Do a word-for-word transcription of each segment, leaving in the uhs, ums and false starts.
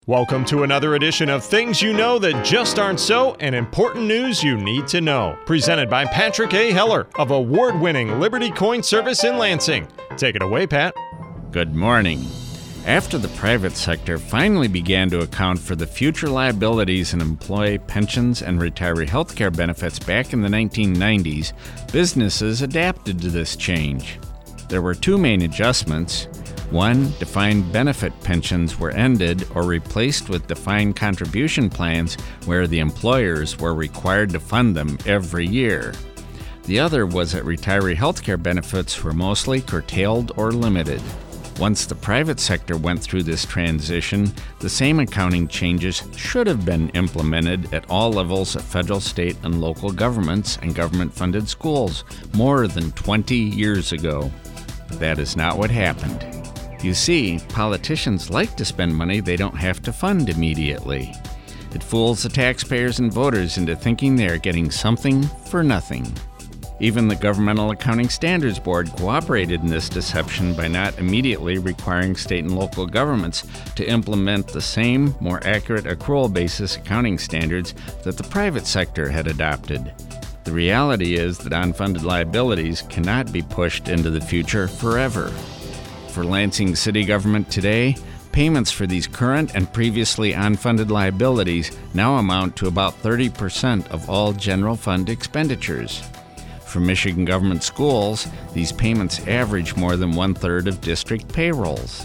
Welcome to another edition of Things You Know That Just Aren't So and Important News You Need to Know. Presented by Patrick A. Heller of award-winning Liberty Coin Service in Lansing. Take it away, Pat. Good morning. After the private sector finally began to account for the future liabilities in employee pensions and retiree health care benefits back in the nineteen nineties, businesses adapted to this change. There were two main adjustments. One, defined benefit pensions were ended or replaced with defined contribution plans where the employers were required to fund them every year. The other was that retiree health care benefits were mostly curtailed or limited. Once the private sector went through this transition, the same accounting changes should have been implemented at all levels of federal, state, and local governments and government-funded schools more than twenty years ago. But that is not what happened. You see, politicians like to spend money they don't have to fund immediately. It fools the taxpayers and voters into thinking they are getting something for nothing. Even the Governmental Accounting Standards Board cooperated in this deception by not immediately requiring state and local governments to implement the same, more accurate accrual basis accounting standards that the private sector had adopted. The reality is that unfunded liabilities cannot be pushed into the future forever. For Lansing city government today, payments for these current and previously unfunded liabilities now amount to about thirty percent of all general fund expenditures. For Michigan government schools, these payments average more than one-third of district payrolls.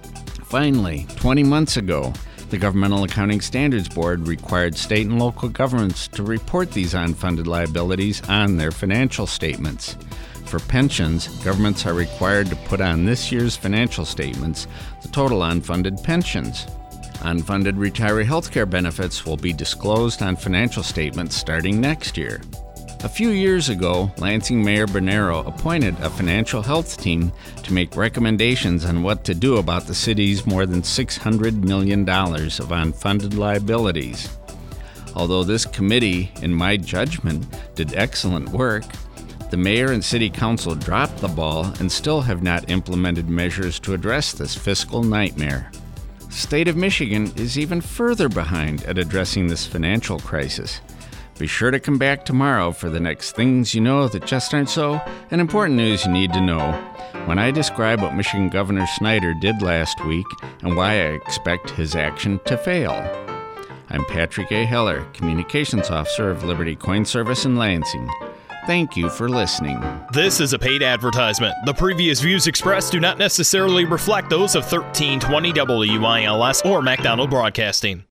Finally, twenty months ago, the Governmental Accounting Standards Board required state and local governments to report these unfunded liabilities on their financial statements. For pensions, governments are required to put on this year's financial statements the total unfunded pensions. Unfunded retiree health care benefits will be disclosed on financial statements starting next year. A few years ago, Lansing Mayor Bernero appointed a financial health team to make recommendations on what to do about the city's more than six hundred million dollars of unfunded liabilities. Although this committee, in my judgment, did excellent work, the mayor and city council dropped the ball and still have not implemented measures to address this fiscal nightmare. The state of Michigan is even further behind at addressing this financial crisis. Be sure to come back tomorrow for the next Things You Know That Just Aren't So and Important News You Need to Know, when I describe what Michigan Governor Snyder did last week and why I expect his action to fail. I'm Patrick A. Heller, Communications Officer of Liberty Coin Service in Lansing. Thank you for listening. This is a paid advertisement. The previous views expressed do not necessarily reflect those of thirteen twenty W I L S or MacDonald Broadcasting.